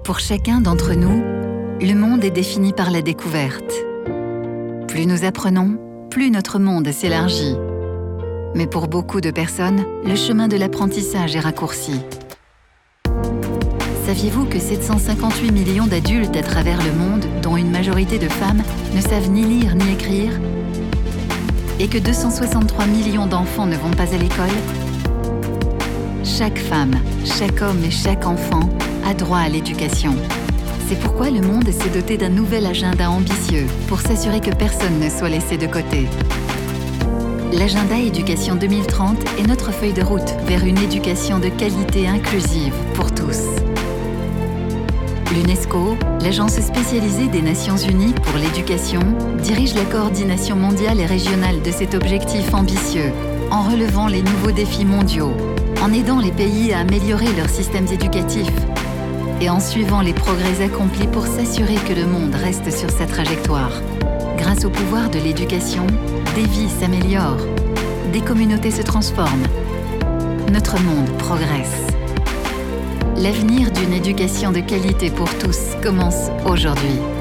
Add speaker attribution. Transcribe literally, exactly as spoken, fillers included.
Speaker 1: Pour chacun d'entre nous, le monde est défini par la découverte. Plus nous apprenons, plus notre monde s'élargit. Mais pour beaucoup de personnes, le chemin de l'apprentissage est raccourci. Saviez-vous que sept cent cinquante-huit millions d'adultes à travers le monde, dont une majorité de femmes, ne savent ni lire ni écrire? Et que deux cent soixante-trois millions d'enfants ne vont pas à l'école? Chaque femme, chaque homme et chaque enfant a droit à l'éducation. C'est pourquoi le monde s'est doté d'un nouvel agenda ambitieux pour s'assurer que personne ne soit laissé de côté. L'agenda Éducation deux mille trente est notre feuille de route vers une éducation de qualité inclusive pour tous. L'UNESCO, l'agence spécialisée des Nations Unies pour l'éducation, dirige la coordination mondiale et régionale de cet objectif ambitieux, en relevant les nouveaux défis mondiaux, en aidant les pays à améliorer leurs systèmes éducatifs et en suivant les progrès accomplis pour s'assurer que le monde reste sur sa trajectoire. Grâce au pouvoir de l'éducation, des vies s'améliorent, des communautés se transforment, notre monde progresse. L'avenir d'une éducation de qualité pour tous commence aujourd'hui.